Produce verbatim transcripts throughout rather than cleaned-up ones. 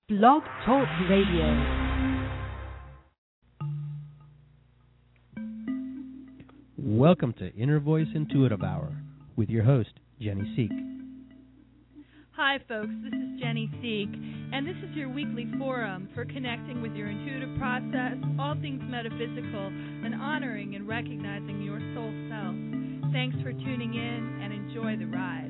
Blog Talk Radio. Welcome to Inner Voice Intuitive Hour with your host, Jenny Seek. Hi, folks. This is Jenny Seek, and this is your weekly forum for connecting with your intuitive process, all things metaphysical, and honoring and recognizing your soul self. Thanks for tuning in, and enjoy the ride.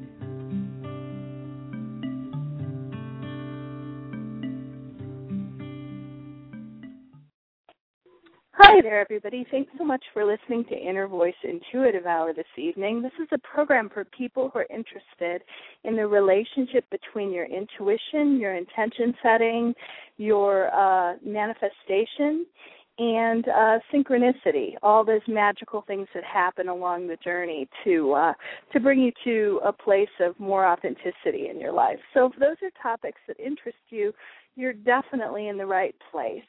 Hi there, everybody. Thanks so much for listening to Inner Voice Intuitive Hour this evening. This is a program for people who are interested in the relationship between your intuition, your intention setting, your uh, manifestation, and uh, synchronicity, all those magical things that happen along the journey to uh, to bring you to a place of more authenticity in your life. So if those are topics that interest you, you're definitely in the right place.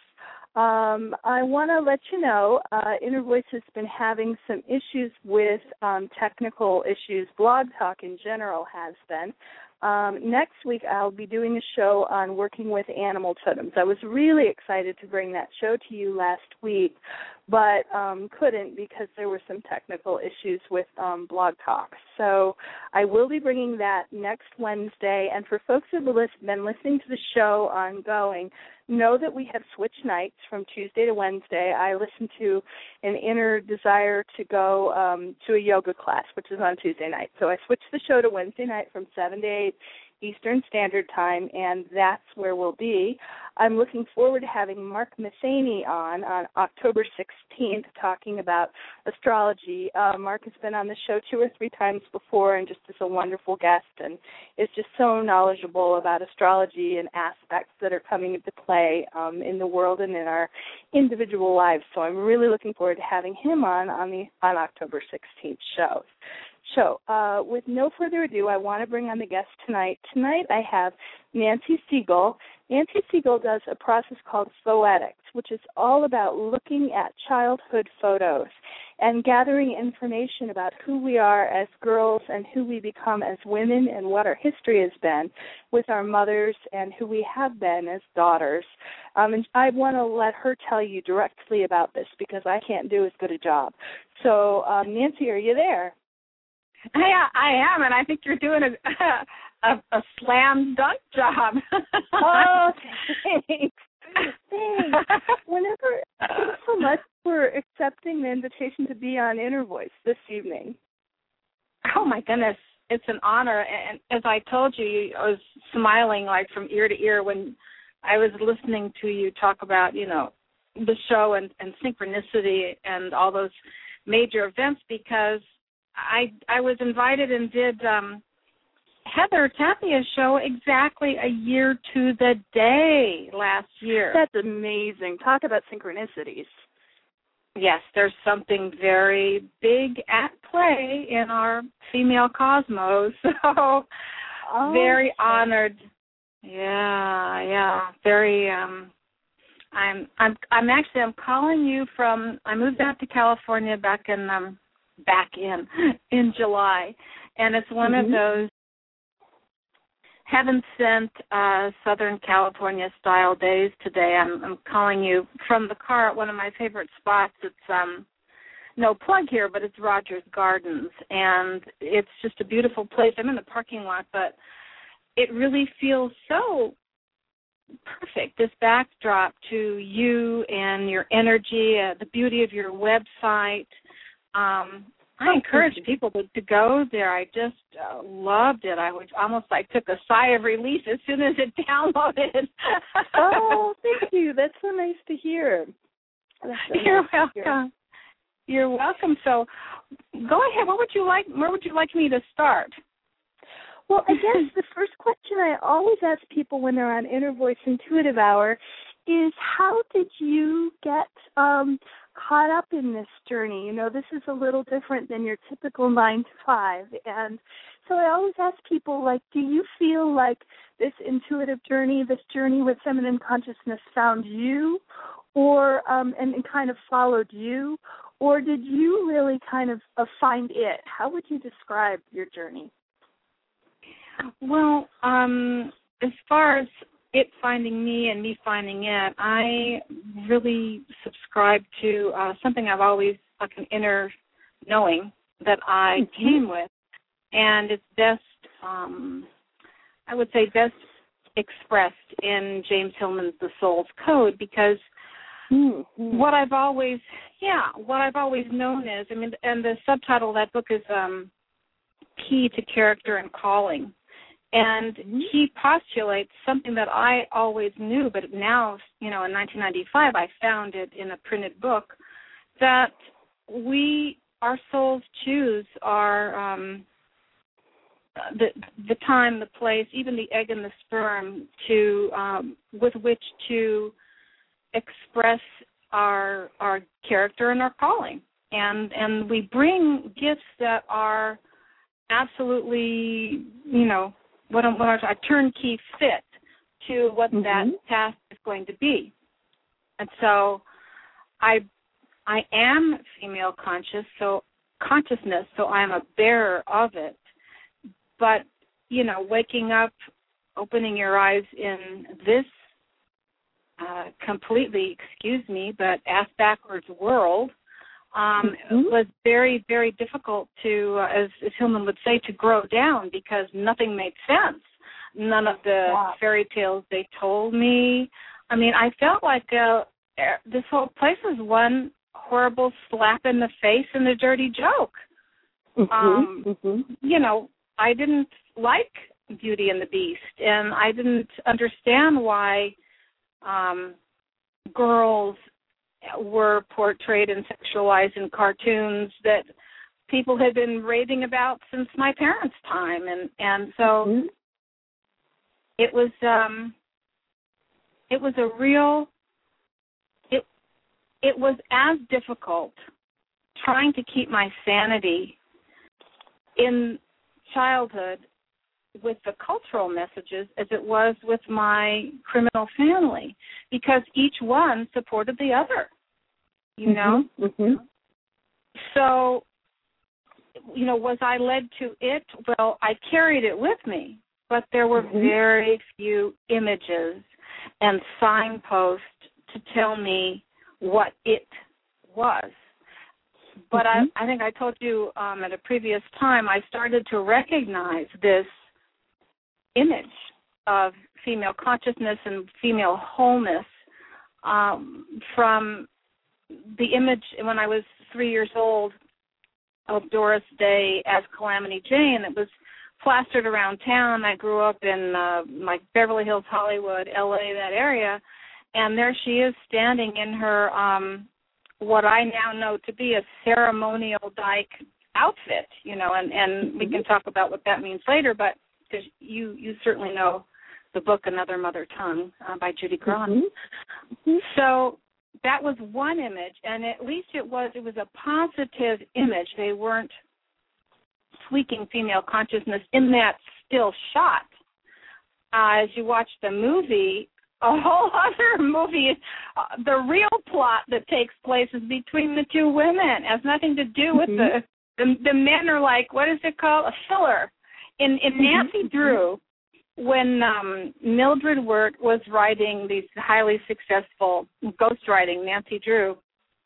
Um, I want to let you know, uh, Inner Voice has been having some issues with um, technical issues. Blog Talk in general has been. Um, next week I'll be doing a show on working with animal totems. I was really excited to bring that show to you last week, but um, couldn't because there were some technical issues with um, Blog Talk. So I will be bringing that next Wednesday. And for folks who have been listening to the show ongoing, know that we have switched nights from Tuesday to Wednesday. I listen to an inner desire to go um, to a yoga class, which is on Tuesday night. So I switched the show to Wednesday night from seven to eight Eastern Standard Time, and that's where we'll be. I'm looking forward to having Mark Matheny on on October sixteenth talking about astrology. Uh, Mark has been on the show two or three times before and just is a wonderful guest and is just so knowledgeable about astrology and aspects that are coming into play um, in the world and in our individual lives. So I'm really looking forward to having him on on the on October sixteenth show. So, uh, with no further ado, I want to bring on the guest tonight. Tonight I have Nancy Siegel. Nancy Siegel does a process called Phoetics, which is all about looking at childhood photos and gathering information about who we are as girls and who we become as women and what our history has been with our mothers and who we have been as daughters. Um, and I want to let her tell you directly about this because I can't do as good a job. So, um, Nancy, are you there? Yeah, I am, and I think you're doing a a, a slam dunk job. Oh, thanks. Thanks. Whenever, thanks so much for accepting the invitation to be on Inner Voice this evening. Oh, my goodness. It's an honor. And as I told you, I was smiling like from ear to ear when I was listening to you talk about, you know, the show and, and synchronicity and all those major events because I I was invited and did um, Heather Tapia's show exactly a year to the day last year. That's amazing. Talk about synchronicities. Yes, there's something very big at play in our female cosmos. So oh, very honored. Yeah, yeah. Very um I'm I'm I'm actually I'm calling you from I moved out to California back in um back in in July, and it's one mm-hmm. of those heaven-sent uh, Southern California-style days today. I'm, I'm calling you from the car at one of my favorite spots. It's um, no plug here, but it's Rogers Gardens, and it's just a beautiful place. I'm in the parking lot, but it really feels so perfect, this backdrop to you and your energy, uh, the beauty of your website. Um, I encourage people to, to go there. I just uh, loved it. I was almost like took a sigh of relief as soon as it downloaded. Oh, thank you. That's so nice to hear. So You're nice welcome. Hear. You're welcome. So, go ahead. What would you like? Where would you like me to start? Well, I guess the first question I always ask people when they're on Inner Voice Intuitive Hour is, how did you get um, caught up in this journey? You know, this is a little different than your typical nine to five. And so I always ask people, like, do you feel like this intuitive journey, this journey with feminine consciousness found you or um, and, and kind of followed you? Or did you really kind of uh, find it? How would you describe your journey? Well, um, as far as it finding me and me finding it, I really subscribe to uh, something I've always, like an inner knowing that I mm-hmm. came with. And it's best, um, I would say, best expressed in James Hillman's The Soul's Code, because mm-hmm. what I've always, yeah, what I've always known is, I mean, and the subtitle of that book is um, Key to Character and Calling. And mm-hmm. he postulates something that I always knew, but now, you know, in nineteen ninety-five, I found it in a printed book, that we, our souls choose our, um, the the time, the place, even the egg and the sperm, to um, with which to express our our character and our calling, and and we bring gifts that are absolutely, you know, what I'm, what I turnkey fit to what mm-hmm. that task is going to be. And so I I am female conscious, so consciousness, so I'm a bearer of it. But, you know, waking up, opening your eyes in this uh, completely, excuse me, but ass-backwards world um, mm-hmm. was very, very difficult to, uh, as, as Hillman would say, to grow down, because nothing made sense. None of the wow. fairy tales they told me. I mean, I felt like uh, this whole place was one horrible slap in the face and a dirty joke. Mm-hmm. Um, mm-hmm. You know, I didn't like Beauty and the Beast, and I didn't understand why um, girls were portrayed and sexualized in cartoons that people had been raving about since my parents' time, and and so mm-hmm. it was um, it was a real it it was as difficult trying to keep my sanity in childhood with the cultural messages as it was with my criminal family, because each one supported the other, you know? Mm-hmm. So, you know, was I led to it? Well, I carried it with me, but there were mm-hmm. very few images and signposts to tell me what it was. But mm-hmm. I, I think I told you um, at a previous time, I started to recognize this image of female consciousness and female wholeness um, from the image when I was three years old of Doris Day as Calamity Jane. It was plastered around town. I grew up in uh, like Beverly Hills, Hollywood, L A, that area, and there she is standing in her um, what I now know to be a ceremonial dyke outfit, you know, and, and mm-hmm. we can talk about what that means later, but because you, you certainly know the book Another Mother Tongue uh, by Judy Grahn. Mm-hmm. So that was one image, and at least it was it was a positive image. They weren't tweaking female consciousness in that still shot. Uh, as you watch the movie, a whole other movie, uh, the real plot that takes place is between the two women. It has nothing to do with mm-hmm. the, the the men are like, what is it called? A filler. In, in Nancy mm-hmm. Drew, when um, Mildred Wirt was writing these highly successful ghostwriting, Nancy Drew,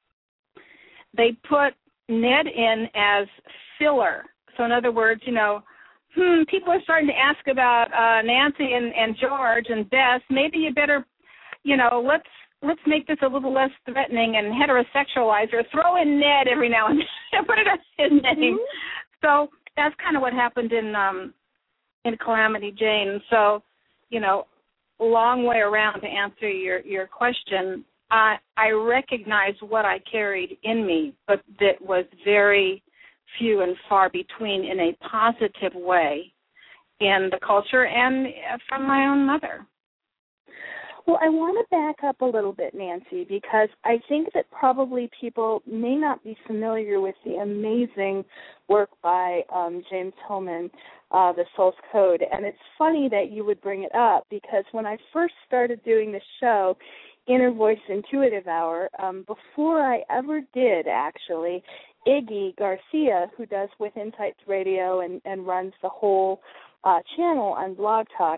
they put Ned in as filler. So in other words, you know, hmm, people are starting to ask about uh, Nancy and, and George and Bess. Maybe you better, you know, let's let's make this a little less threatening and heterosexualize her. Throw in Ned every now and then. Put it as his name. Mm-hmm. So that's kind of what happened in um, in Calamity Jane. So, you know, long way around to answer your, your question. I I recognize what I carried in me, but that was very few and far between in a positive way in the culture and from my own mother. Well, I want to back up a little bit, Nancy, because I think that probably people may not be familiar with the amazing work by um, James Hillman, uh, The Soul's Code. And it's funny that you would bring it up, because when I first started doing the show, Inner Voice Intuitive Hour, um, before I ever did, actually, Iggy Garcia, who does With Insights Radio and, and runs the whole uh, channel on Blog Talk,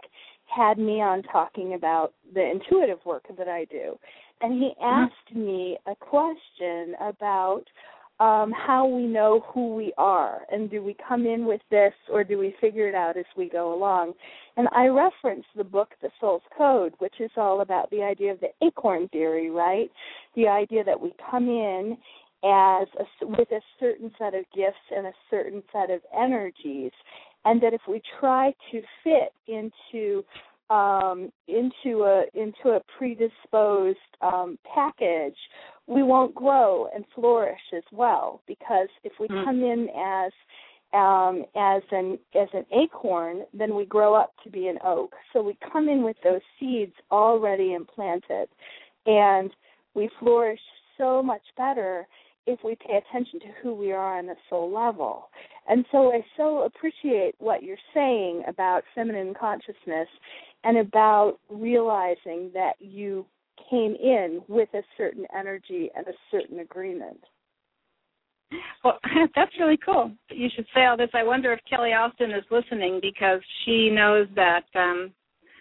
had me on talking about the intuitive work that I do. And he asked me a question about um, how we know who we are, and do we come in with this or do we figure it out as we go along? And I referenced the book, The Soul's Code, which is all about the idea of the acorn theory, right? The idea that we come in as a, with a certain set of gifts and a certain set of energies, and that if we try to fit into um, into a into a predisposed um, package, we won't grow and flourish as well. Because if we mm. come in as um, as an as an acorn, then we grow up to be an oak. So we come in with those seeds already implanted, and we flourish so much better if we pay attention to who we are on a soul level. And so I so appreciate what you're saying about feminine consciousness and about realizing that you came in with a certain energy and a certain agreement. Well, that's really cool. You should say all this. I wonder if Kelly Austin is listening, because she knows that, um,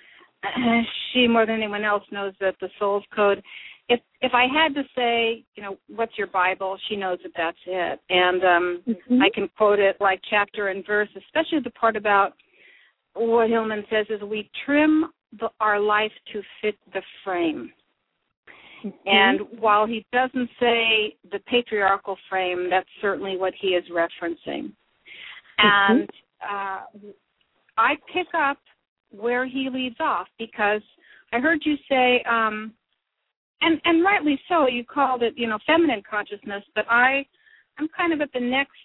she more than anyone else knows that the Soul's Code, If if I had to say, you know, what's your Bible, she knows that that's it. And um, mm-hmm. I can quote it like chapter and verse, especially the part about what Hillman says is we trim the, our life to fit the frame. Mm-hmm. And while he doesn't say the patriarchal frame, that's certainly what he is referencing. Mm-hmm. And uh, I pick up where he leaves off, because I heard you say, um, And, and rightly so, you called it, you know, feminine consciousness, but I, I'm kind of at the next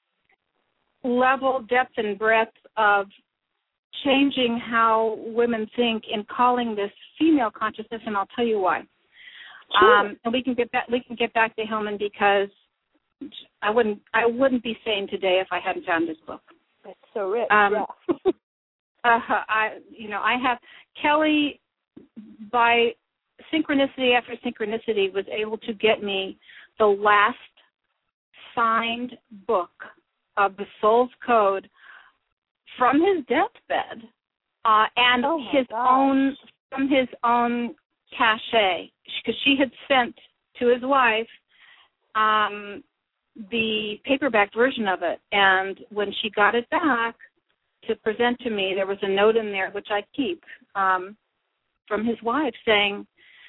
level, depth and breadth of changing how women think in calling this female consciousness, and I'll tell you why. Sure. Um, and we can get back, we can get back to Hillman, because I wouldn't, I wouldn't be sane today if I hadn't found this book. It's so rich. Um, yeah. uh, I, you know, I have Kelly by synchronicity after synchronicity was able to get me the last signed book of the Soul's Code from his deathbed, uh, and oh his gosh. own from his own cachet, because she had sent to his wife um, the paperback version of it, and when she got it back to present to me, there was a note in there which I keep um, from his wife saying,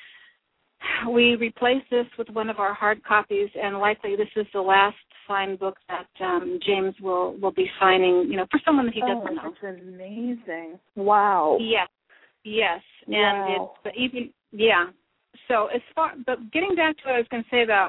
we replaced this with one of our hard copies, and likely this is the last signed book that um, James will, will be signing, you know, for someone that he doesn't oh, know. That's amazing. Wow. Yes, yes. Wow. And it's, but even, yeah. So as far, but getting back to what I was going to say about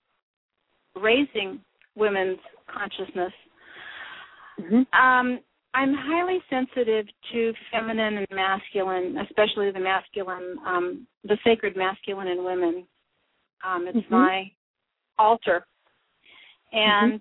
raising women's consciousness, mm-hmm. um, I'm highly sensitive to feminine and masculine, especially the masculine, um, the sacred masculine in women. Um, it's mm-hmm. my altar. And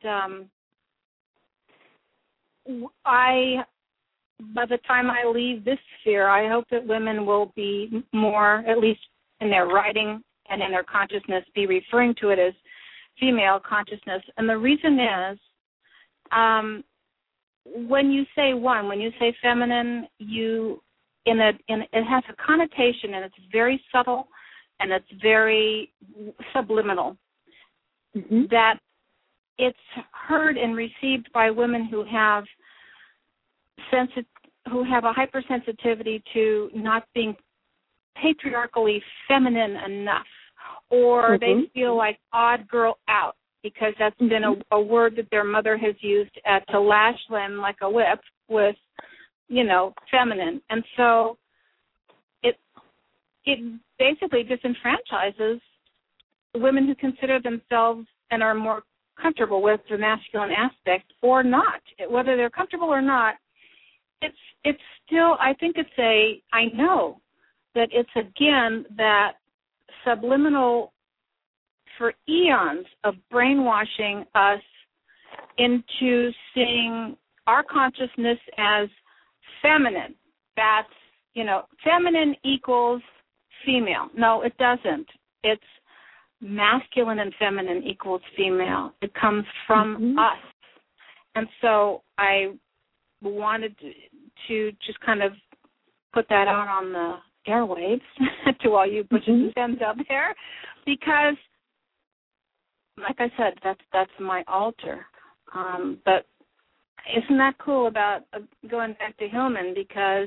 mm-hmm. um, I, by the time I leave this sphere, I hope that women will be more, at least in their writing and in their consciousness, be referring to it as female consciousness. And the reason is, um, when you say one, when you say feminine, you in a in it has a connotation, and it's very subtle, and it's very subliminal. Mm-hmm. That it's heard and received by women who have sensi- who have a hypersensitivity to not being patriarchally feminine enough, or mm-hmm. they feel like odd girl out, because that's mm-hmm. been a, a word that their mother has used uh, to lash them like a whip with, you know, feminine. And so it it basically disenfranchises women who consider themselves and are more comfortable with the masculine aspect or not. Whether they're comfortable or not, it's it's still, I think it's a, I know that it's, again, that subliminal for eons of brainwashing us into seeing our consciousness as feminine. That's, you know, feminine equals female. No, it doesn't. It's masculine and feminine equals female. It comes from mm-hmm. us. And so I wanted to, to just kind of put that out on the airwaves to all you butches and femmes out there, because, like I said, that's that's my altar. Um, but isn't that cool about uh, going back to Hillman? Because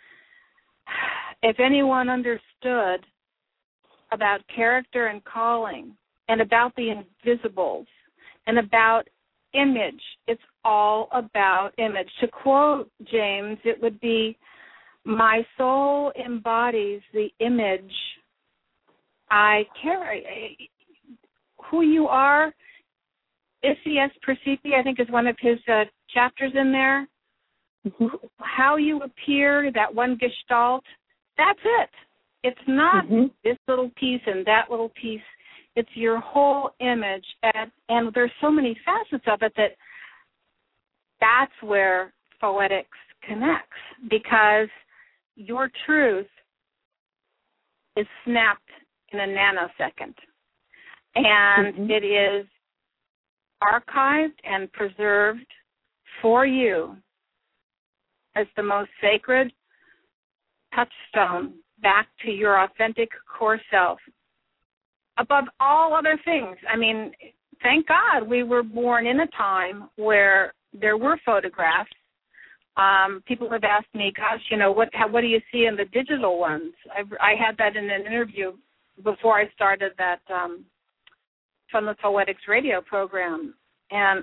if anyone understood about character and calling and about the invisibles and about image, it's all about image. To quote James, it would be, my soul embodies the image I carry. Who you are, Isias Persepi, I think is one of his uh, chapters in there. Mm-hmm. How you appear, that one gestalt, that's it. It's not mm-hmm. this little piece and that little piece. It's your whole image. And, and there's so many facets of it that that's where Foetics connects, because your truth is snapped in a nanosecond. And mm-hmm. it is archived and preserved for you as the most sacred touchstone back to your authentic core self, above all other things. I mean, thank God we were born in a time where there were photographs. Um, people have asked me, gosh, you know, what how, what do you see in the digital ones? I've, I had that in an interview before I started that um, from the Foetics radio program. And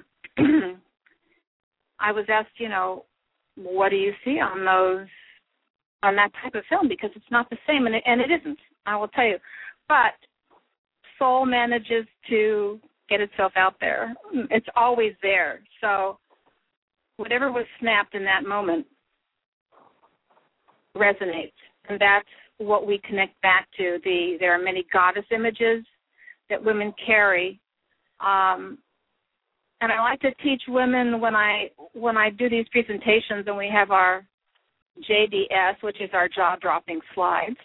I was asked, you know, what do you see on those, on that type of film? Because it's not the same, and it, and it isn't, I will tell you. But soul manages to get itself out there. It's always there. So whatever was snapped in that moment resonates, and that's what we connect back to. The there are many goddess images that women carry, um, and I like to teach women when I when I do these presentations, and we have our J D S, which is our jaw-dropping slides.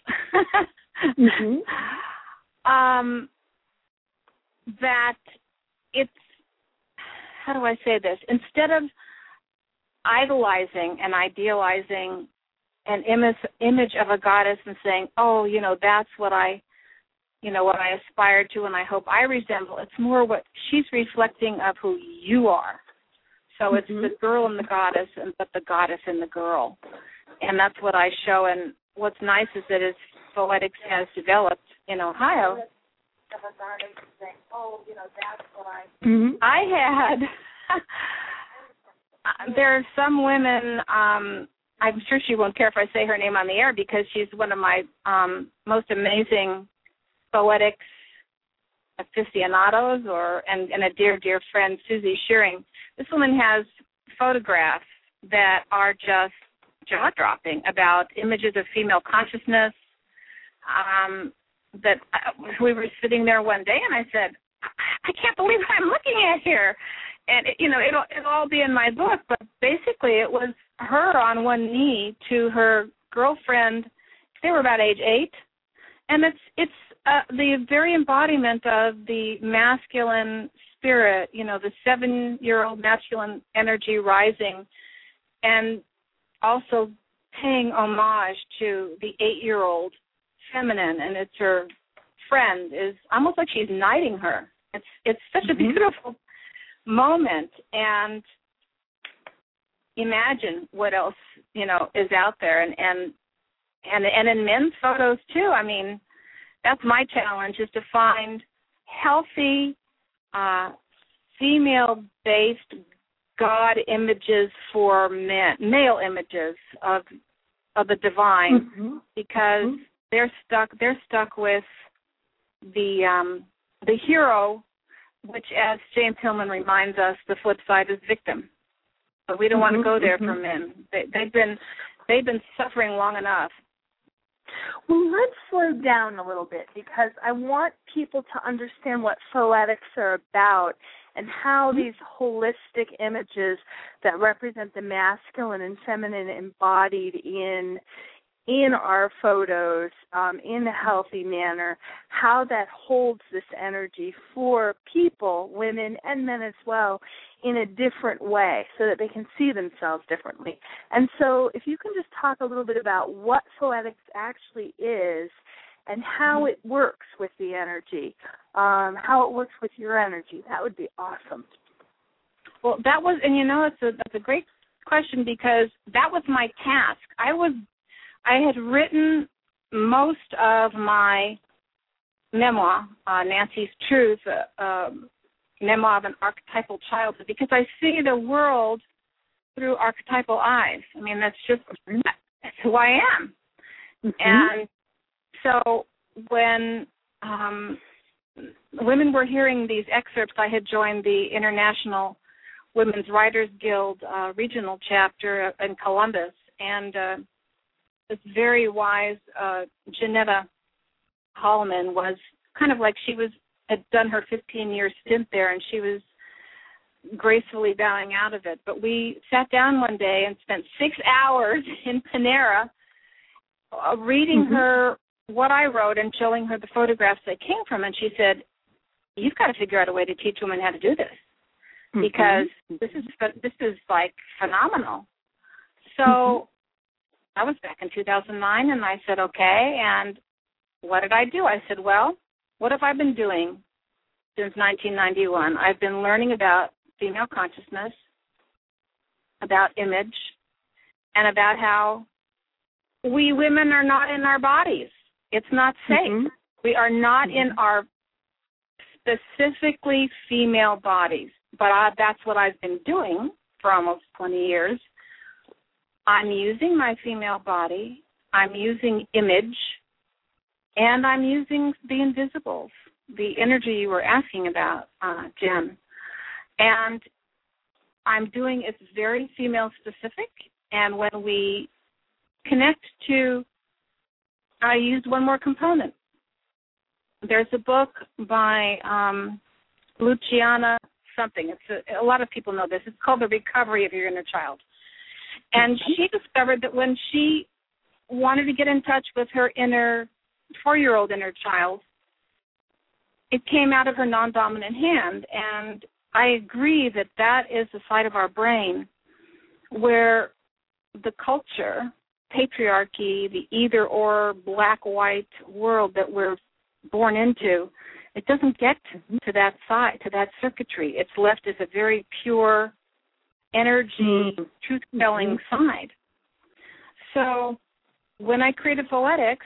mm-hmm. um, that it's, how do I say this? Instead of idolizing and idealizing an image, image of a goddess and saying, oh, you know, that's what I, you know, what I aspire to and I hope I resemble. It's more what she's reflecting of who you are. So mm-hmm. it's the girl and the goddess, and but the goddess and the girl. And that's what I show. And what's nice is that as Foetics has developed in Ohio, oh, you know, that's what I, mm-hmm. I had. There are some women, um, I'm sure she won't care if I say her name on the air because she's one of my um, most amazing Foetics aficionados, or and, and a dear, dear friend, Susie Shearing. This woman has photographs that are just jaw-dropping about images of female consciousness. Um, that uh, we were sitting there one day, and I said, I can't believe what I'm looking at here. And, it, you know, it'll, it'll all be in my book, but basically it was her on one knee to her girlfriend. They were about age eight. And it's it's uh, the very embodiment of the masculine spirit, you know, the seven-year-old masculine energy rising, and also paying homage to the eight-year-old feminine, and it's her friend, is almost like she's knighting her. It's it's such a beautiful moment, and imagine what else, you know, is out there, and and and, and in men's photos too. I mean, that's my challenge, is to find healthy uh, female-based God images for men, male images of of the divine, mm-hmm. because mm-hmm. they're stuck. They're stuck with the um, the hero, which, as James Hillman reminds us, the flip side is victim. But we don't mm-hmm. want to go there mm-hmm. for men. They, they've been they've been suffering long enough. Well, let's slow down a little bit, because I want people to understand what Foetics are about and how these holistic images that represent the masculine and feminine embodied in in our photos um, in a healthy manner, how that holds this energy for people, women and men as well, in a different way so that they can see themselves differently. And so if you can just talk a little bit about what Foetics actually is and how it works with the energy, um, how it works with your energy, that would be awesome. Well, that was, and you know, it's a, that's a great question because that was my task. I was, I had written most of my memoir, uh, Nancy's Truth, uh, um, memoir of an archetypal childhood, because I see the world through archetypal eyes. I mean, that's just that's who I am. Mm-hmm. And so when um, women were hearing these excerpts, I had joined the International Women's Writers Guild uh, regional chapter in Columbus, and uh, this very wise uh, Janetta Holloman was kind of like she was had done her fifteen-year stint there, and she was gracefully bowing out of it. But we sat down one day and spent six hours in Panera uh, reading mm-hmm. her what I wrote and showing her the photographs they came from, and she said, "You've got to figure out a way to teach women how to do this because mm-hmm. this is this is like phenomenal." So mm-hmm. I was back in two thousand nine, and I said, "Okay," and what did I do? I said, well, what have I been doing since nineteen ninety-one? I've been learning about female consciousness, about image, and about how we women are not in our bodies. It's not safe. Mm-hmm. We are not mm-hmm. in our specifically female bodies. But I, that's what I've been doing for almost twenty years. I'm using my female body. I'm using image. And I'm using the invisibles, the energy you were asking about, uh, Jen. And I'm doing it's very female specific. And when we connect to, I used one more component. There's a book by um, Luciana something. It's a, a lot of people know this. It's called The Recovery of Your Inner Child. And she discovered that when she wanted to get in touch with her inner four-year-old inner child, it came out of her non-dominant hand. And I agree that that is the side of our brain where the culture, patriarchy, the either-or, black-white world that we're born into, it doesn't get to that side, to that circuitry. It's left as a very pure energy, mm-hmm. truth-telling mm-hmm. side. So when I created Foetics,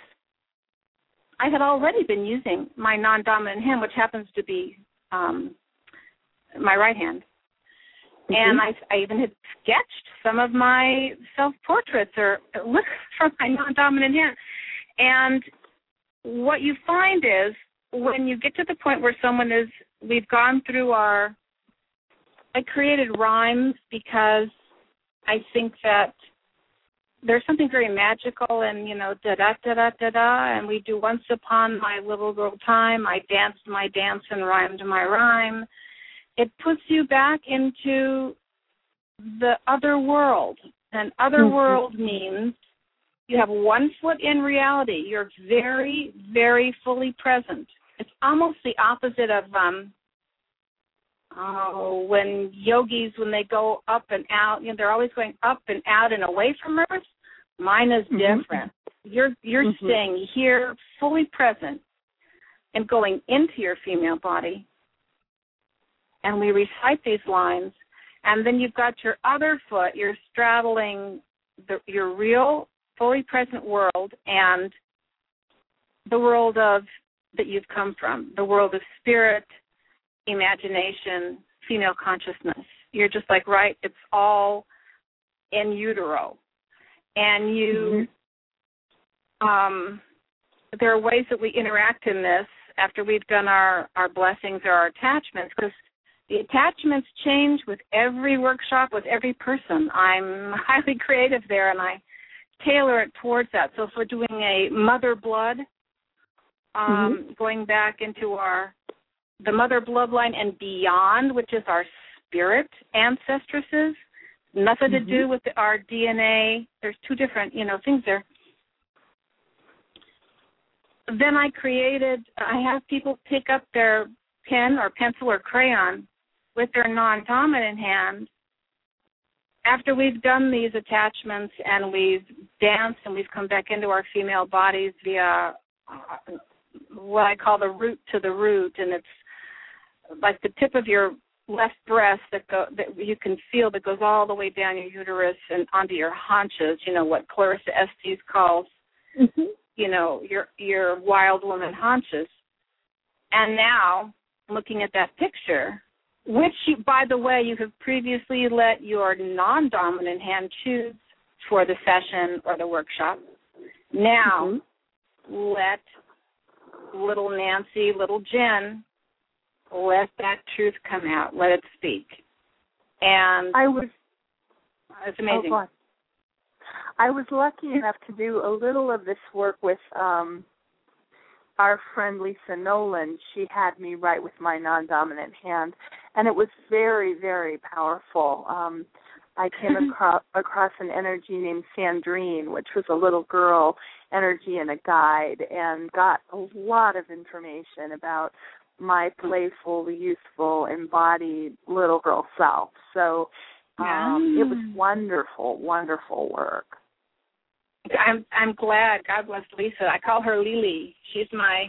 I had already been using my non-dominant hand, which happens to be um, my right hand. Mm-hmm. And I, I even had sketched some of my self-portraits or from my non-dominant hand. And what you find is when you get to the point where someone is, we've gone through our, I created rhymes because I think that there's something very magical and, you know, da-da-da-da-da-da, and we do once upon my little girl time, I danced my dance and rhymed my rhyme. It puts you back into the other world, and other mm-hmm. world means you have one foot in reality. You're very, very fully present. It's almost the opposite of um, oh, when yogis, when they go up and out, you know, they're always going up and out and away from Earth. Mine is different. Mm-hmm. You're you're mm-hmm. staying here, fully present, and going into your female body. And we recite these lines, and then you've got your other foot. You're straddling the, your real, fully present world and the world of that you've come from, the world of spirit, imagination, female consciousness. You're just like, right, it's all in utero. And you, mm-hmm. um, there are ways that we interact in this after we've done our, our blessings or our attachments, because the attachments change with every workshop, with every person. I'm highly creative there, and I tailor it towards that. So if we're doing a mother blood, um, mm-hmm. going back into our the mother bloodline and beyond, which is our spirit ancestresses, nothing mm-hmm. to do with our D N A. There's two different, you know, things there. then I created, I have people pick up their pen or pencil or crayon with their non-dominant hand after we've done these attachments and we've danced and we've come back into our female bodies via uh, what I call the root to the root, and it's like the tip of your left breast that go, that you can feel that goes all the way down your uterus and onto your haunches, you know, what Clarissa Estes calls, mm-hmm. you know, your your wild woman haunches. And now, looking at that picture, which, you, by the way, you have previously let your non-dominant hand choose for the session or the workshop. Now, mm-hmm. let little Nancy, little Jen, let that truth come out. Let it speak. And I was, it's amazing. Oh, I was lucky enough to do a little of this work with um, our friend Lisa Nolan. She had me write with my non-dominant hand, and it was very, very powerful. Um, I came across, across an energy named Sandrine, which was a little girl energy and a guide, and got a lot of information about my playful, youthful, embodied little girl self. So um, it was wonderful, wonderful work. I'm I'm glad. God bless Lisa. I call her Lily. She's my,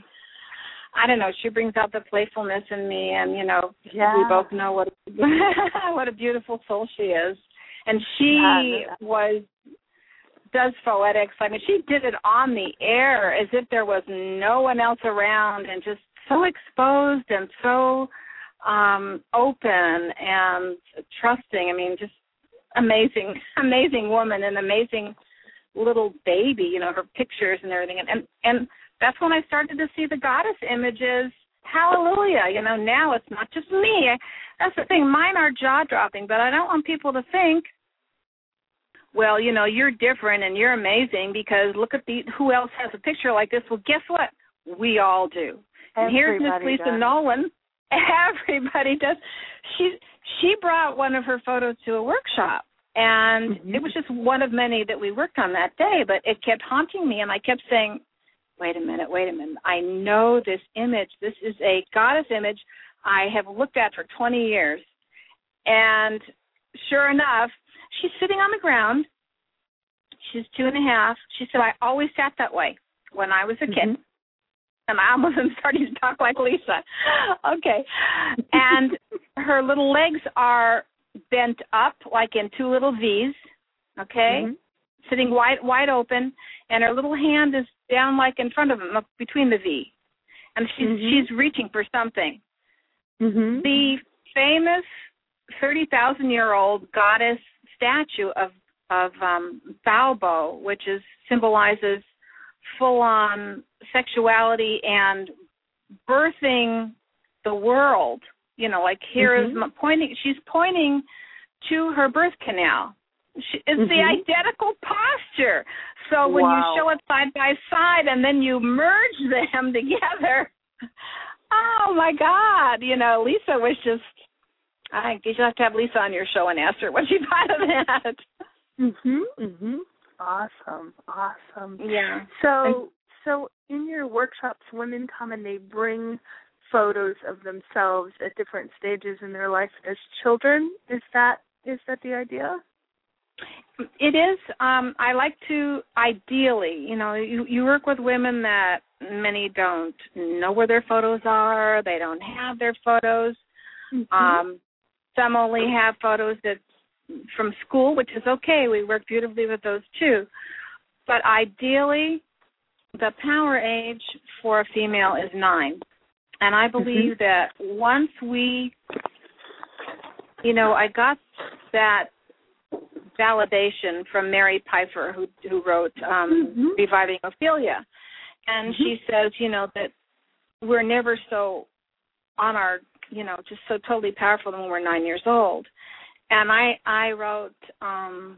I don't know, she brings out the playfulness in me, and, you know, yeah. we both know what what a beautiful soul she is. And she yeah, was, does Foetics. I mean, she did it on the air as if there was no one else around, and just so exposed and so um, open and trusting. I mean, just amazing, amazing woman, and amazing little baby, you know, her pictures and everything. And, and and that's when I started to see the goddess images. Hallelujah. You know, now it's not just me. That's the thing. Mine are jaw-dropping, but I don't want people to think, well, you know, you're different and you're amazing because look at the who else has a picture like this. Well, guess what? We all do. And here's Miss Lisa does. Nolan. Everybody does. She she brought one of her photos to a workshop, and mm-hmm. it was just one of many that we worked on that day, but it kept haunting me, and I kept saying, wait a minute, wait a minute. I know this image. This is a goddess image I have looked at for twenty years. And sure enough, she's sitting on the ground. She's two and a half. She said, I always sat that way when I was a kid. Mm-hmm. And I almost am starting to talk like Lisa. Okay. And her little legs are bent up like in two little V's, okay, mm-hmm. sitting wide wide open, and her little hand is down like in front of them, between the V. And she's, mm-hmm. she's reaching for something. Mm-hmm. The famous thirty thousand year old goddess statue of, of um, Balbo, which is symbolizes full-on sexuality and birthing the world. You know, like here mm-hmm. is pointing. She's pointing to her birth canal. She, it's mm-hmm. the identical posture. So when wow. you show it side by side and then you merge them together, oh my God! You know, Lisa was just. I think you should have to have Lisa on your show and ask her what she thought of that. Mhm. Mhm. Awesome. Awesome. Yeah. So, so in your workshops, women come and they bring photos of themselves at different stages in their life as children. Is that is that the idea? It is. Um, I like to, ideally, you know, you, you work with women that many don't know where their photos are. They don't have their photos. Mm-hmm. Um, some only have photos that from school, which is okay. We work beautifully with those too. But ideally, the power age for a female is nine. And I believe mm-hmm. that once we, you know, I got that validation from Mary Pfeiffer, who who wrote um, mm-hmm. Reviving Ophelia. And mm-hmm. she says, you know, that we're never so on our, you know, just so totally powerful than when we're nine years old. And I I wrote um,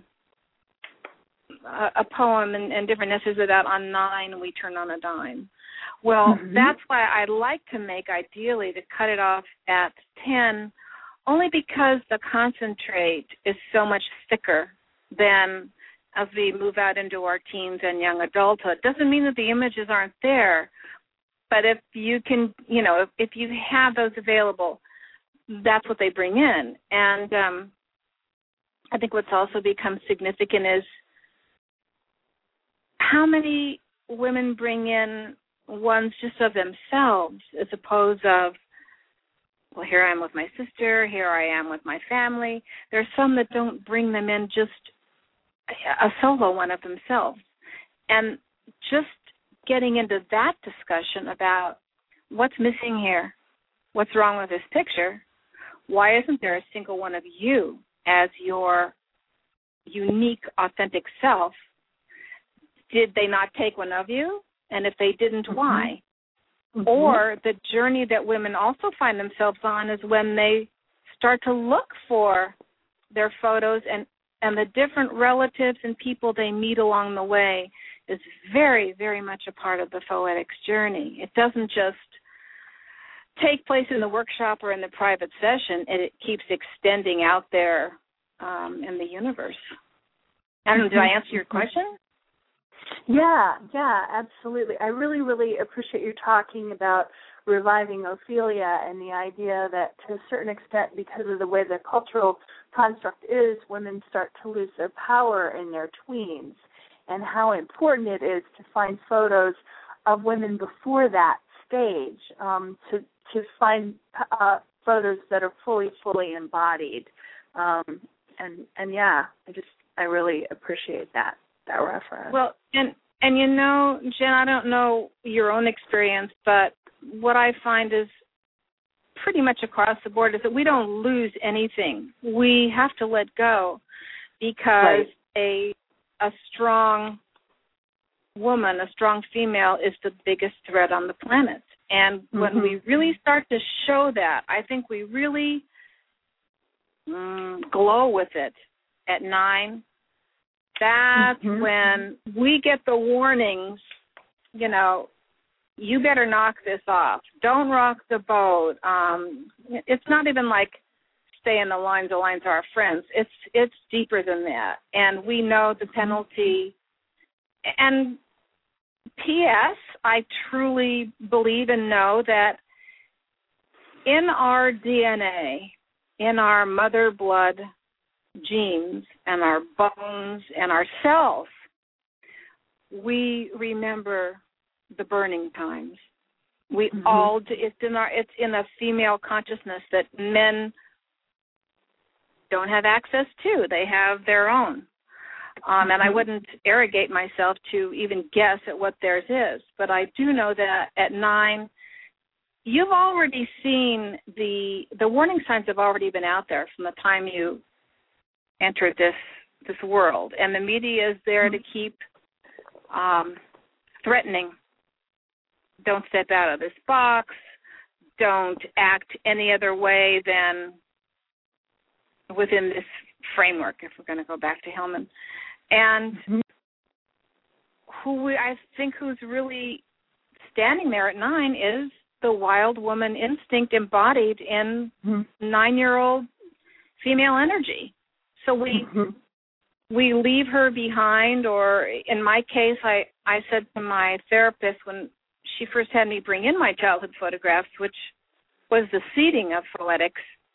a, a poem and, and different essays of that on nine, we turn on a dime. Well, mm-hmm. that's why I like to make, ideally, to cut it off at ten, only because the concentrate is so much thicker than as we move out into our teens and young adulthood. Doesn't mean that the images aren't there, but if you can, you know, if, if you have those available, that's what they bring in. And um, I think what's also become significant is how many women bring in ones just of themselves as opposed of, well, here I am with my sister, here I am with my family. There's some that don't bring them in just a solo one of themselves. And just getting into that discussion about what's missing here, what's wrong with this picture, why isn't there a single one of you as your unique, authentic self? Did they not take one of you? And if they didn't, mm-hmm. why? Mm-hmm. Or the journey that women also find themselves on is when they start to look for their photos, and, and the different relatives and people they meet along the way is very, very much a part of the Foetics journey. It doesn't just take place in the workshop or in the private session. It, it keeps extending out there um, in the universe. I don't know, did I answer your question? Yeah, yeah, absolutely. I really, really appreciate you talking about reviving Ophelia and the idea that to a certain extent, because of the way the cultural construct is, women start to lose their power in their tweens, and how important it is to find photos of women before that stage, um, to to find uh, photos that are fully, fully embodied. Um, and, and yeah, I just, I really appreciate that. That reference. Well, and and you know, Jen, I don't know your own experience, but what I find is pretty much across the board is that we don't lose anything. We have to let go because right. a a strong woman, a strong female, is the biggest threat on the planet. And mm-hmm. when we really start to show that, I think we really mm, glow with it at nine. That's mm-hmm. when we get the warnings, you know, you better knock this off. Don't rock the boat. Um, it's not even like stay in the lines, the lines are our friends. It's it's deeper than that. And we know the penalty. And P S, I truly believe and know that in our D N A, in our mother blood genes and our bones and our cells, we remember the burning times. We mm-hmm. all do, it's in our it's in a female consciousness that men don't have access to. They have their own. Um, and I wouldn't arrogate myself to even guess at what theirs is, but I do know that at nine, you've already seen the the warning signs have already been out there from the time you entered this this world, and the media is there to keep um, threatening. Don't step out of this box. Don't act any other way than within this framework, if we're going to go back to Hillman. And mm-hmm. who we, I think who's really standing there at nine is the wild woman instinct embodied in mm-hmm. nine-year-old female energy. So we mm-hmm. we leave her behind, or in my case, I, I said to my therapist when she first had me bring in my childhood photographs, which was the seeding of Foetics,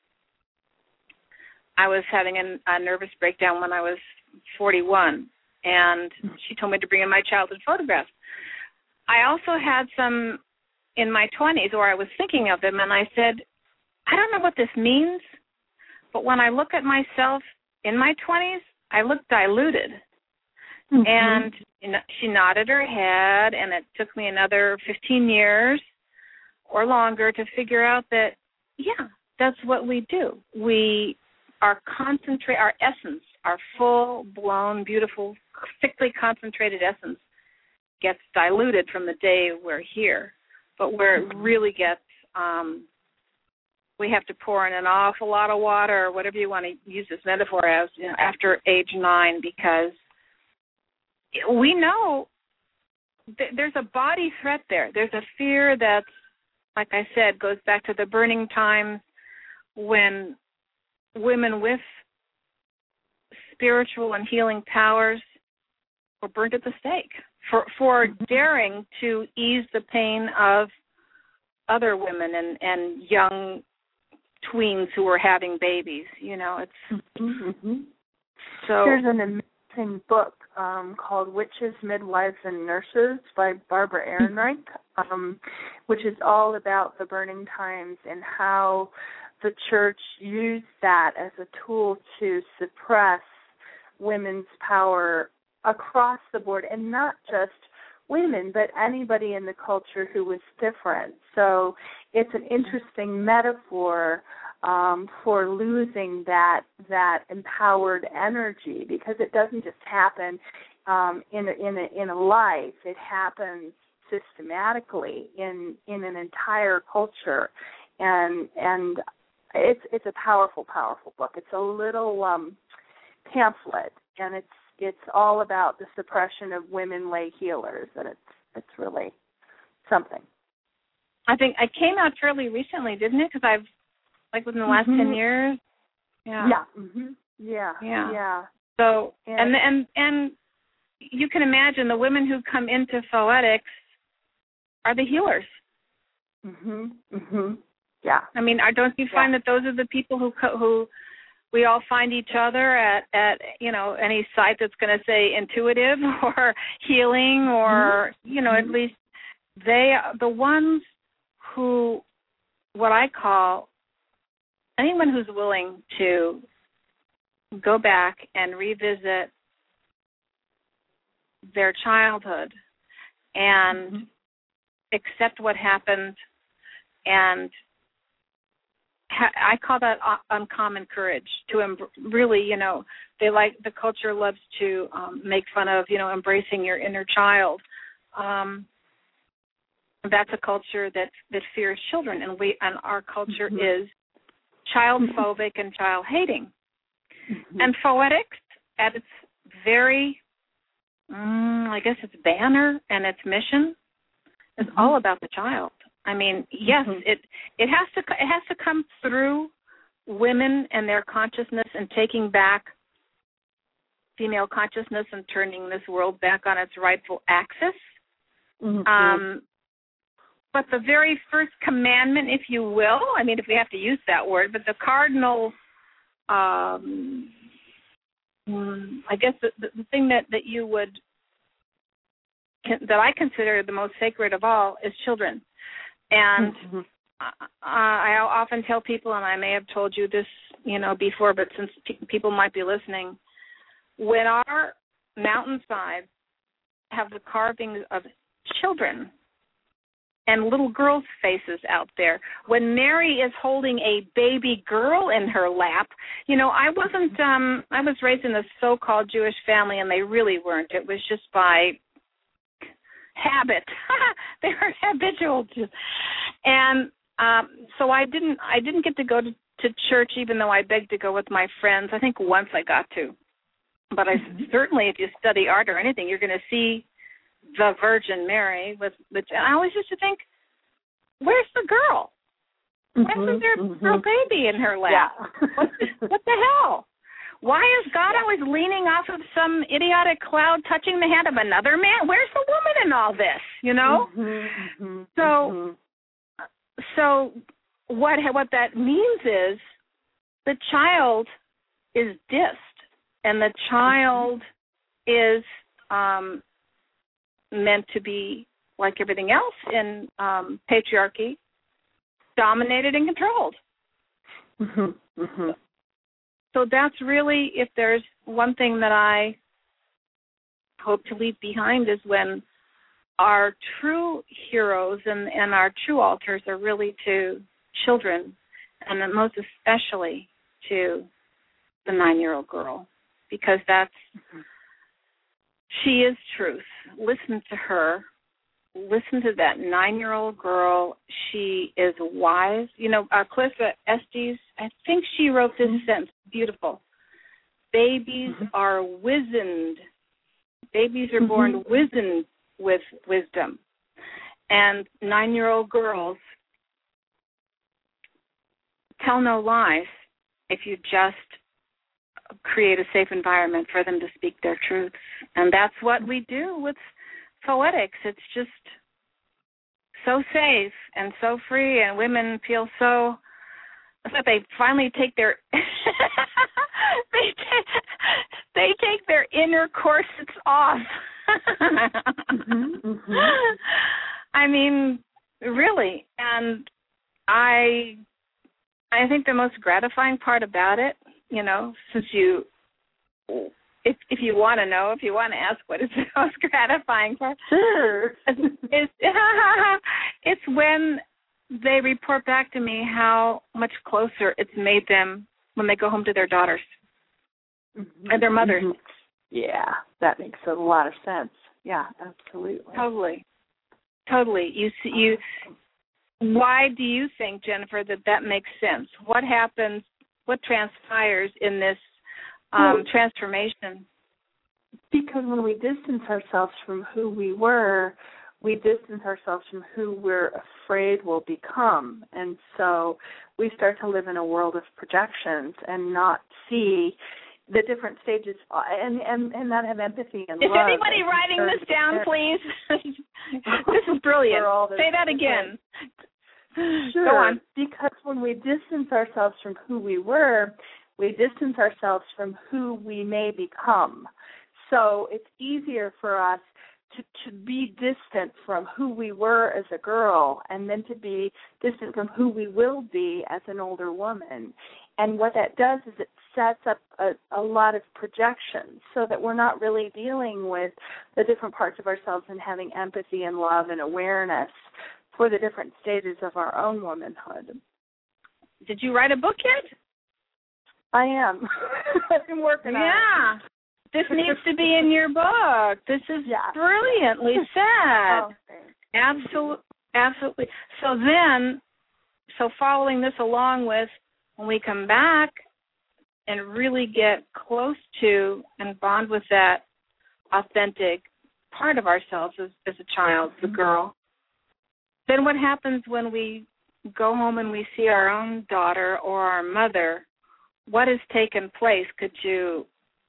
I was having a, a nervous breakdown when I was forty-one, and she told me to bring in my childhood photographs. I also had some in my twenties where I was thinking of them, and I said, I don't know what this means, but when I look at myself in my twenties, I look diluted. Mm-hmm. And you know, she nodded her head, and it took me another fifteen years or longer to figure out that, yeah, that's what we do. We are concentrate, our essence, our full-blown, beautiful, thickly concentrated essence gets diluted from the day we're here. But where it really gets, um, we have to pour in an awful lot of water, or whatever you want to use this metaphor as, you know, after age nine, because we know th- there's a body threat there. There's a fear that's, like I said, goes back to the burning times when women with spiritual and healing powers were burned at the stake for for daring to ease the pain of other women and, and young tweens who were having babies. You know, it's mm-hmm. so. There's an amazing book um, called Witches, Midwives, and Nurses by Barbara Ehrenreich, um, which is all about the burning times and how the church used that as a tool to suppress women's power across the board, and not just women, but anybody in the culture who was different. So it's an interesting metaphor um, for losing that that empowered energy, because it doesn't just happen um, in a, in a, in a life. It happens systematically in in an entire culture, and and it's it's a powerful, powerful book. It's a little um, pamphlet, and it's it's all about the suppression of women lay healers, and it's it's really something. I think it came out fairly recently, didn't it? Because I've, like, within the last mm-hmm. ten years. Yeah. Yeah. Mm-hmm. Yeah. Yeah. Yeah. So, and, and and and you can imagine the women who come into Foetics are the healers. Mhm. Mhm. Yeah. I mean, are, don't you find yeah. that those are the people who co- who we all find each other at, at you know, any site that's going to say intuitive or healing or, mm-hmm. you know, at least they are the ones who, what I call, anyone who's willing to go back and revisit their childhood and mm-hmm. accept what happened, and I call that uncommon courage to em- really, you know, they like, the culture loves to um, make fun of, you know, embracing your inner child. Um, that's a culture that that fears children, and we and our culture mm-hmm. is child-phobic and child-hating. Mm-hmm. And Foetics, at its very, um, I guess its banner and its mission, is mm-hmm. all about the child. I mean, yes, mm-hmm. it it has to it has to come through women and their consciousness and taking back female consciousness and turning this world back on its rightful axis. Mm-hmm. Um, but the very first commandment, if you will, I mean, if we have to use that word, but the cardinal, um, I guess the, the thing that, that you would, that I consider the most sacred of all is children. And mm-hmm. uh, I often tell people, and I may have told you this, you know, before, but since pe- people might be listening, when our mountainsides have the carvings of children and little girls' faces out there, when Mary is holding a baby girl in her lap, you know, I wasn't, um, I was raised in a so-called Jewish family, and they really weren't. It was just by habit. They were habitual to, and um, so I didn't. I didn't get to go to, to church, even though I begged to go with my friends. I think once I got to, but I mm-hmm. certainly, if you study art or anything, you're going to see the Virgin Mary with. with and I always used to think, where's the girl? Why mm-hmm. isn't there mm-hmm. a baby in her lap? Yeah. what, the, what the hell? Why is God always leaning off of some idiotic cloud touching the hand of another man? Where's the woman in all this, you know? Mm-hmm, mm-hmm, so mm-hmm. so what what that means is the child is dissed, and the child is um, meant to be, like everything else in um, patriarchy, dominated and controlled. Mm-hmm, mm-hmm. So that's really, if there's one thing that I hope to leave behind, is when our true heroes and, and our true altars are really to children, and then most especially to the nine-year-old girl, because that's, mm-hmm. she is truth. Listen to her. Listen to that nine-year-old girl. She is wise. You know, uh, Clarissa Estes, I think she wrote this mm-hmm. sentence, beautiful. Babies mm-hmm. are wizened. Babies are mm-hmm. born wizened with wisdom. And nine-year-old girls tell no lies if you just create a safe environment for them to speak their truths. And that's what we do with Poetics. It's just so safe and so free, and women feel so that they finally take their they, take, they take their inner corsets off. mm-hmm, mm-hmm. I mean, really, and I I think the most gratifying part about it, you know, since you, if if you want to know, if you want to ask what is the most gratifying part, sure, it's, it's when they report back to me how much closer it's made them when they go home to their daughters mm-hmm. and their mothers. Mm-hmm. Yeah, that makes a lot of sense. Yeah, absolutely. Totally. Totally. You see, you. Why do you think, Jennifer, that that makes sense? What happens, what transpires in this um, well, transformation? Because when we distance ourselves from who we were, we distance ourselves from who we're afraid we'll become. And so we start to live in a world of projections and not see the different stages and, and, and not have empathy and is love. Is anybody writing this down, please? This is brilliant. Say that again. Sure. Go on. Because when we distance ourselves from who we were, we distance ourselves from who we may become. So it's easier for us to, to be distant from who we were as a girl and then to be distant from who we will be as an older woman. And what that does is it sets up a, a lot of projections so that we're not really dealing with the different parts of ourselves and having empathy and love and awareness for the different stages of our own womanhood. Did you write a book yet? I am. I've been working on it. Yeah. This needs to be in your book. This is yeah. brilliantly said. Oh, absolutely. Absolutely. So then, so following this along with when we come back and really get close to and bond with that authentic part of ourselves as, as a child, the girl, then what happens when we go home and we see our own daughter or our mother? What has taken place? Could you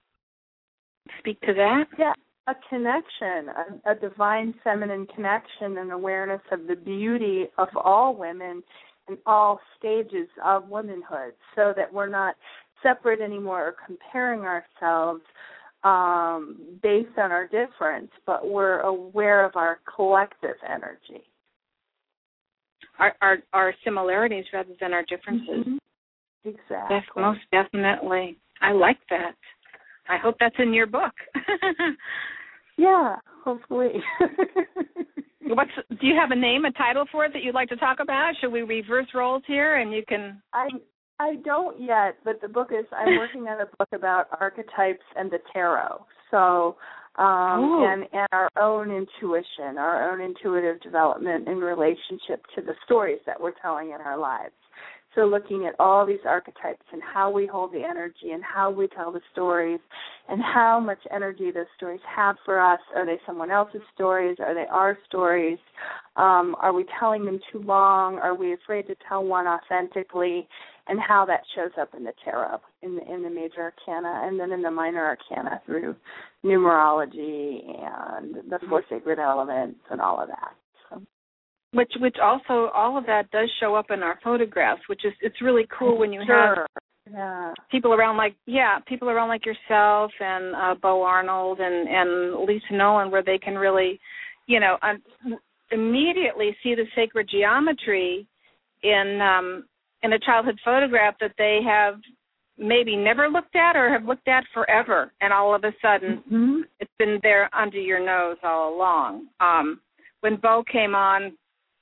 speak to that? Yeah, a connection, a, a divine feminine connection and awareness of the beauty of all women in all stages of womanhood so that we're not separate anymore or comparing ourselves um, based on our difference, but we're aware of our collective energy. Our, our, our similarities rather than our differences. Mm-hmm. Exactly. Yes, most definitely. I like that. I hope that's in your book. Yeah, hopefully. What's do you have a name, a title for it that you'd like to talk about? Should we reverse roles here and you can I I don't yet, but the book is I'm working on a book about archetypes and the tarot. So um and, and our own intuition, our own intuitive development in relationship to the stories that we're telling in our lives. So looking at all these archetypes and how we hold the energy and how we tell the stories and how much energy those stories have for us. Are they someone else's stories? Are they our stories? Um, are we telling them too long? Are we afraid to tell one authentically? And how that shows up in the tarot, in the, in the major arcana, and then in the minor arcana through numerology and the four sacred elements and all of that. Which, which also, all of that does show up in our photographs, which is, it's really cool when you sure. have yeah. people around like, yeah, people around like yourself and uh, Bo Arnold and, and Lisa Nolan, where they can really, you know, um, immediately see the sacred geometry in um, in a childhood photograph that they have maybe never looked at or have looked at forever, and all of a sudden mm-hmm. it's been there under your nose all along. Um, when Bo came on,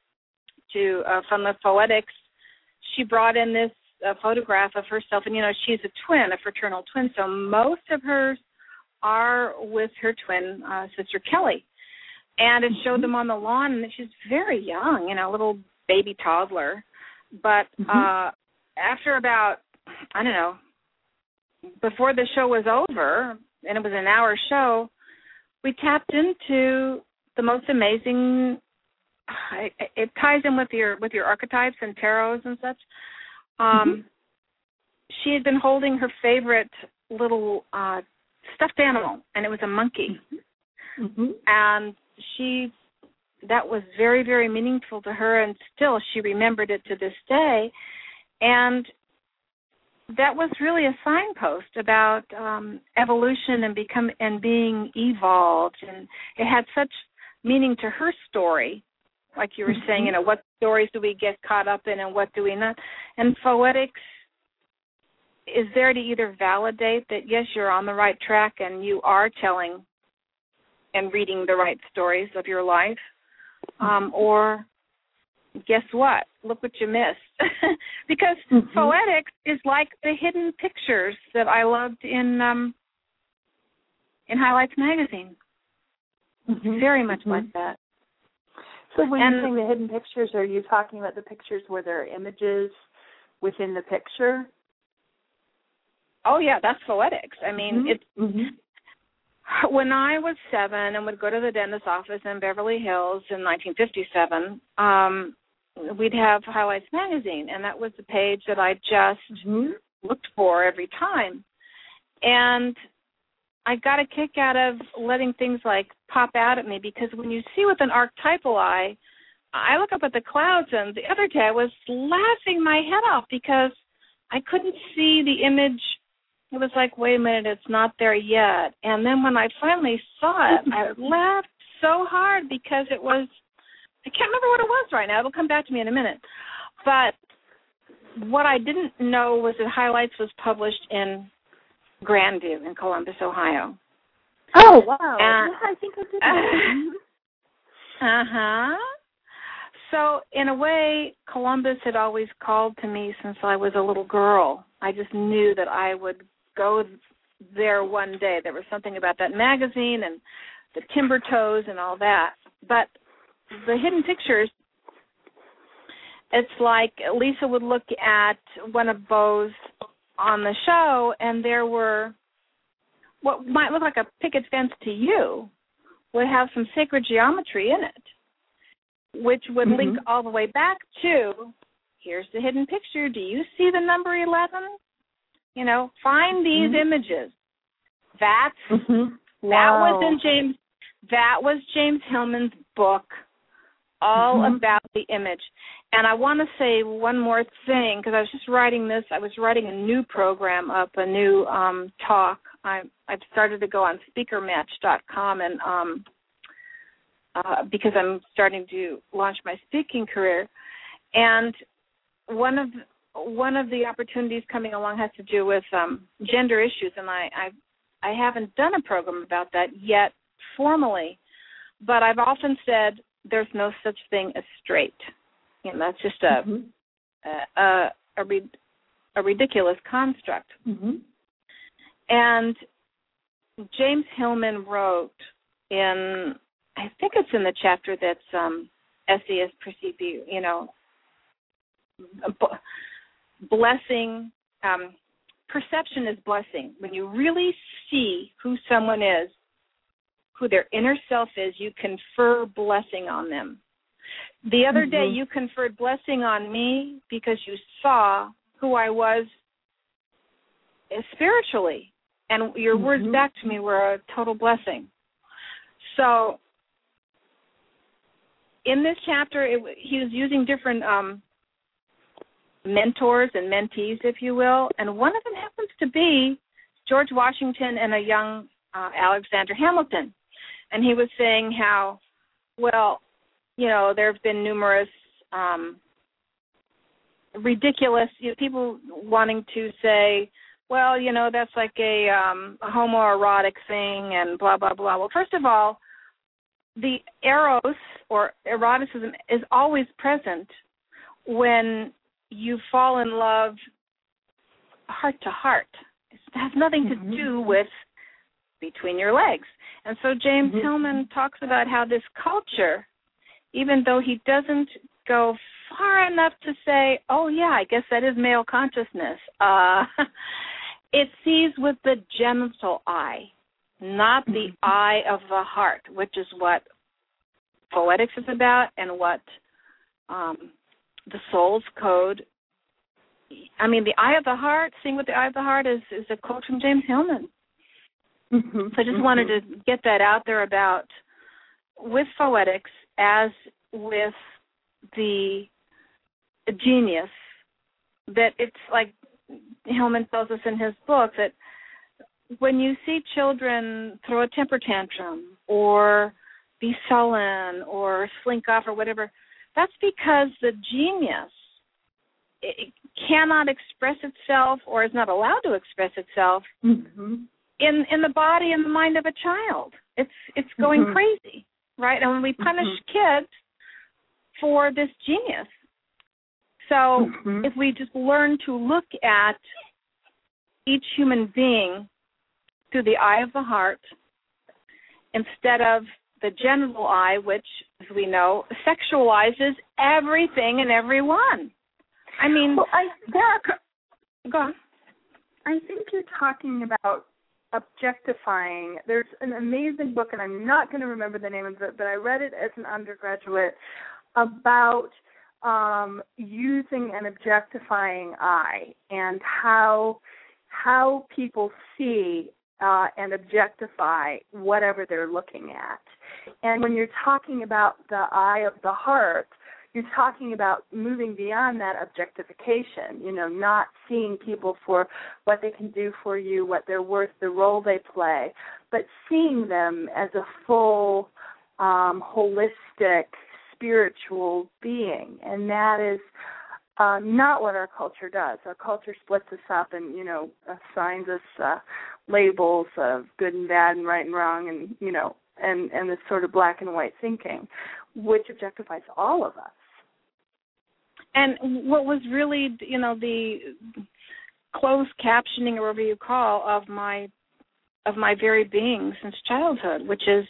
to uh, Fun Love Poetics, she brought in this uh, photograph of herself, and you know she's a twin, a fraternal twin, so most of hers are with her twin uh, sister Kelly, and it showed them on the lawn, and she's very young, you know, a little baby toddler, but mm-hmm. uh, after about I don't know, before the show was over, and it was an hour show, we tapped into the most amazing. It, it ties in with your with your archetypes and tarots and such. Um, mm-hmm. She had been holding her favorite little uh, stuffed animal, and it was a monkey. Mm-hmm. And she, that was very, very meaningful to her, and still she remembered it to this day. And that was really a signpost about um, evolution and become and being evolved, and it had such meaning to her story. Like you were mm-hmm. saying, you know, what stories do we get caught up in and what do we not? And Foetics is there to either validate that, yes, you're on the right track and you are telling and reading the right stories of your life, um, or guess what? Look what you missed. Because mm-hmm. Foetics is like the hidden pictures that I loved in um, in Highlights magazine. Mm-hmm. Very much mm-hmm. like that. So when and, you're saying the hidden pictures, are you talking about the pictures where there are images within the picture? Oh, yeah, that's Foetics. I mean, mm-hmm. it's... Mm-hmm. When I was seven and would go to the dentist's office in Beverly Hills in nineteen fifty-seven, um, we'd have Highlights magazine, and that was the page that I just mm-hmm. looked for every time. And I got a kick out of letting things like pop out at me, because when you see with an archetypal eye, I look up at the clouds, and the other day I was laughing my head off because I couldn't see the image. It was like, wait a minute, it's not there yet. And then when I finally saw it, I laughed so hard because it was, I can't remember what it was right now. It'll come back to me in a minute. But what I didn't know was that Highlights was published in Grandview in Columbus, Ohio. Oh, wow. And, yeah, I think I did that. Uh-huh. So, in a way, Columbus had always called to me since I was a little girl. I just knew that I would go there one day. There was something about that magazine and the timber toes and all that. But the hidden pictures, it's like Lisa would look at one of Bo's on the show, and there were what might look like a picket fence to you would have some sacred geometry in it, which would mm-hmm. link all the way back to, here's the hidden picture. Do you see the number eleven? You know, find these mm-hmm. images. That's mm-hmm. wow. That was in James. That was James Hillman's book, all mm-hmm. about the image. And I want to say one more thing, because I was just writing this. I was writing a new program up, a new um, talk. I, I've started to go on speaker match dot com, and um, uh, because I'm starting to launch my speaking career. And one of one of the opportunities coming along has to do with um, gender issues, and I, I I haven't done a program about that yet formally, but I've often said there's no such thing as straight. You know, that's just a mm-hmm. a, a, a, a ridiculous construct. Mm-hmm. And James Hillman wrote in, I think it's in the chapter that's um, S E S perceived, you know, blessing, um, perception is blessing. When you really see who someone is, who their inner self is, you confer blessing on them. The other mm-hmm. day you conferred blessing on me because you saw who I was spiritually, and your mm-hmm. words back to me were a total blessing. So in this chapter, it, he was using different um, mentors and mentees, if you will, and one of them happens to be George Washington and a young uh, Alexander Hamilton. And he was saying how, well, you know, there have been numerous um, ridiculous you know, people wanting to say, well, you know, that's like a, um, a homoerotic thing and blah, blah, blah. Well, first of all, the eros or eroticism is always present when you fall in love heart to heart. It has nothing to mm-hmm. do with between your legs. And so James mm-hmm. Hillman talks about how this culture, even though he doesn't go far enough to say, oh, yeah, I guess that is male consciousness, uh, it sees with the genital eye, not the mm-hmm. eye of the heart, which is what Foetics is about and what um, the soul's code I mean, the eye of the heart, seeing with the eye of the heart is, is a quote from James Hillman. Mm-hmm. So I just mm-hmm. wanted to get that out there about, with Foetics, as with the genius, that it's like Hillman tells us in his book, that when you see children throw a temper tantrum or be sullen or slink off or whatever, that's because the genius it cannot express itself or is not allowed to express itself mm-hmm. in, in the body and the mind of a child. It's it's going mm-hmm. crazy, right? And when we punish mm-hmm. kids for this genius. So mm-hmm. if we just learn to look at each human being through the eye of the heart instead of the genital eye, which, as we know, sexualizes everything and everyone. I mean, well, I, that, go on. I think you're talking about objectifying. There's an amazing book, and I'm not going to remember the name of it, but I read it as an undergraduate about um, using an objectifying eye and how how people see uh, and objectify whatever they're looking at. And when you're talking about the eye of the heart, you're talking about moving beyond that objectification, you know, not seeing people for what they can do for you, what they're worth, the role they play, but seeing them as a full, um, holistic, spiritual being. And that is uh, not what our culture does. Our culture splits us up and, you know, assigns us uh, labels of good and bad and right and wrong and, you know, and, and this sort of black and white thinking, which objectifies all of us. And what was really, you know, the closed captioning or whatever you call of my of my very being since childhood, which is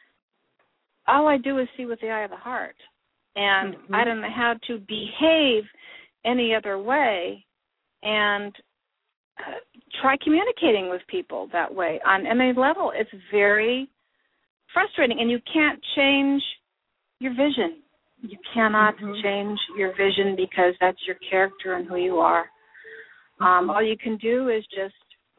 all I do is see with the eye of the heart. And mm-hmm. I don't know how to behave any other way and uh, try communicating with people that way. On any level, it's very frustrating, and you can't change your vision. You cannot mm-hmm. change your vision because that's your character and who you are. Um, all you can do is just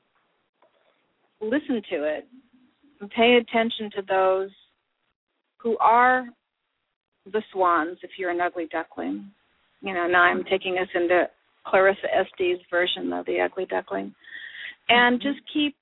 listen to it and pay attention to those who are the swans if you're an ugly duckling. You know, now I'm taking us into Clarissa Estes' version of the ugly duckling. And mm-hmm. just keep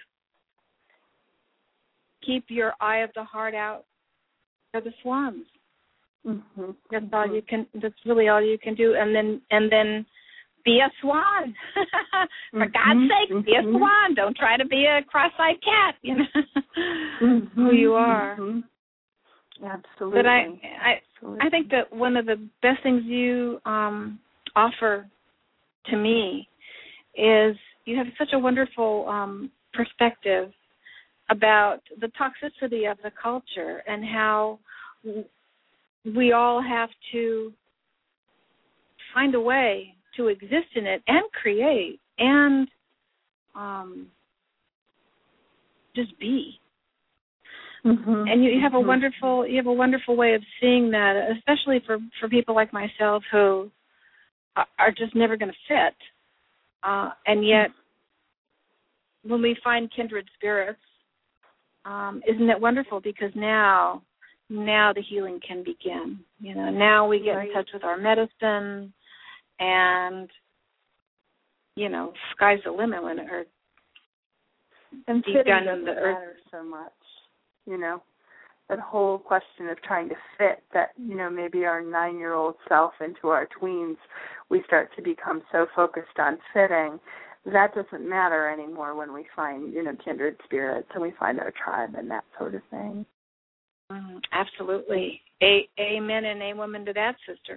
keep your eye of the heart out for the swans. Mm-hmm. That's mm-hmm. all you can. That's really all you can do, and then and then be a swan. For mm-hmm. God's sake, mm-hmm. be a swan. Don't try to be a cross-eyed cat. You know mm-hmm. who you are. Mm-hmm. Absolutely. But I, I, Absolutely. I think that one of the best things you um, offer to me is you have such a wonderful um, perspective about the toxicity of the culture and how we all have to find a way to exist in it and create and um, just be. Mm-hmm. And you, you have a wonderful you have a wonderful way of seeing that, especially for, for people like myself who are, are just never going to fit. Uh, and yet, when we find kindred spirits, um, isn't it wonderful? Because now. Now the healing can begin. You know, now we get right. in touch with our medicine, and you know, sky's the limit when it hurts. And fitting doesn't matter so much. You know, that whole question of trying to fit that, you know, maybe our nine-year-old self into our tweens, we start to become so focused on fitting. That doesn't matter anymore when we find, you know, kindred spirits and we find our tribe and that sort of thing. Mm, absolutely. A- amen and a woman to that, sister.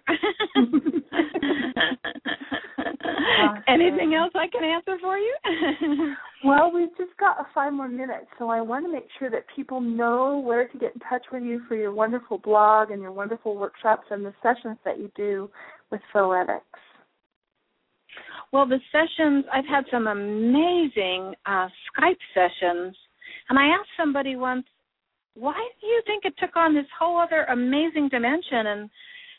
Anything else I can answer for you? Well, we've just got five more minutes, so I want to make sure that people know where to get in touch with you for your wonderful blog and your wonderful workshops and the sessions that you do with Foetics. Well, the sessions, I've had some amazing uh, Skype sessions, and I asked somebody once, why do you think it took on this whole other amazing dimension? And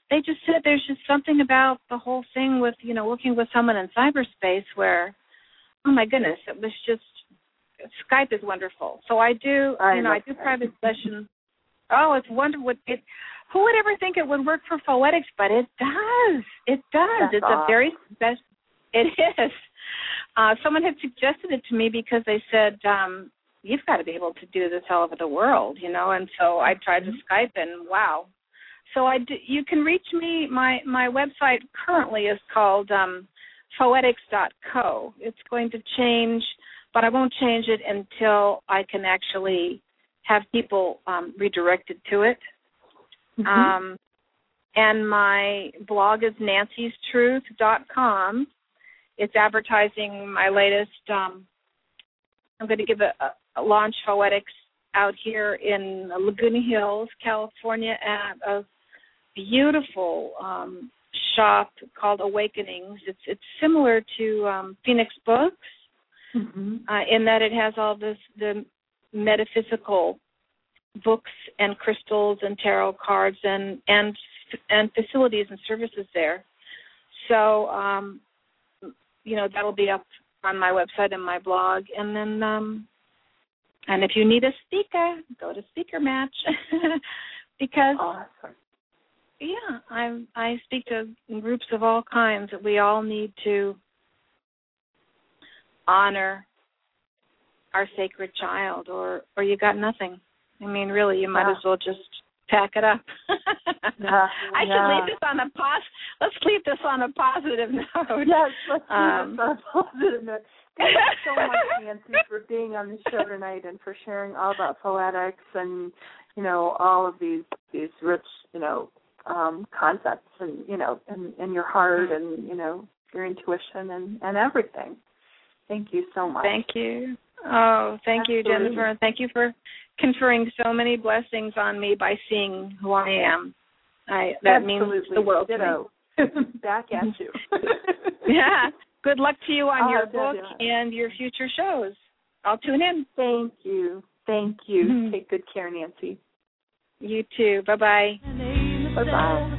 they just said there's just something about the whole thing with, you know, working with someone in cyberspace where, oh my goodness, it was just, Skype is wonderful. So I do, I you know, I do private sessions. Oh, it's wonderful. It, who would ever think it would work for Foetics? But it does. It does. That's it's awesome. a very special. It is. Uh, someone had suggested it to me because they said, um, you've got to be able to do this all over the world, you know. And so I tried to Skype, and wow. So I do, you can reach me. My my website currently is called um, foetics dot co. It's going to change, but I won't change it until I can actually have people um, redirected to it. Mm-hmm. Um, and my blog is nancys truth dot com. It's advertising my latest. Um, I'm going to give a, a launch Foetics out here in Laguna Hills, California, at a beautiful um, shop called Awakenings. It's it's similar to um, Phoenix Books, mm-hmm. uh, in that it has all this the metaphysical books and crystals and tarot cards and and and facilities and services there. So, um, you know, that'll be up on my website and my blog. And then, um, and if you need a speaker, go to Speaker Match because, awesome. yeah, I I speak to groups of all kinds. We all need to honor our sacred child, or or you got nothing. I mean, really, you might yeah. as well just pack it up. yeah, I yeah. should leave this on a pos- Let's leave this on a positive note. Yes, let's um, leave this on a positive note. Thank you so much, Nancy, for being on the show tonight and for sharing all about Foetics and, you know, all of these these rich, you know, um, concepts and, you know, and, and your heart and, you know, your intuition and, and everything. Thank you so much. Thank you. Oh, thank Absolutely. you, Jennifer. And thank you for conferring so many blessings on me by seeing who I am. I That Absolutely. means the world to me. Back at you. Yeah. Good luck to you on oh, your book and your future shows. I'll tune in. Thank you. Thank you. Mm-hmm. Take good care, Nancy. You too. Bye-bye. Bye-bye.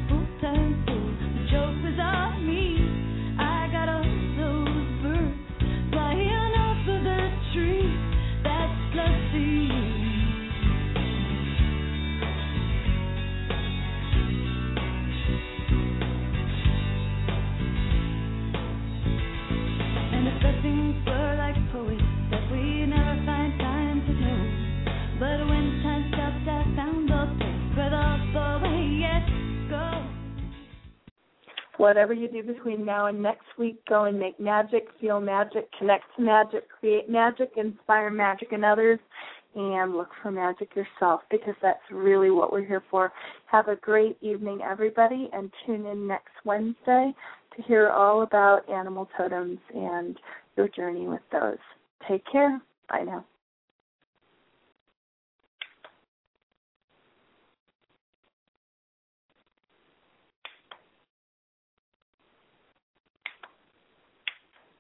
Whatever you do between now and next week, go and make magic, feel magic, connect to magic, create magic, inspire magic in others, and look for magic yourself, because that's really what we're here for. Have a great evening, everybody, and tune in next Wednesday to hear all about animal totems and your journey with those. Take care. Bye now.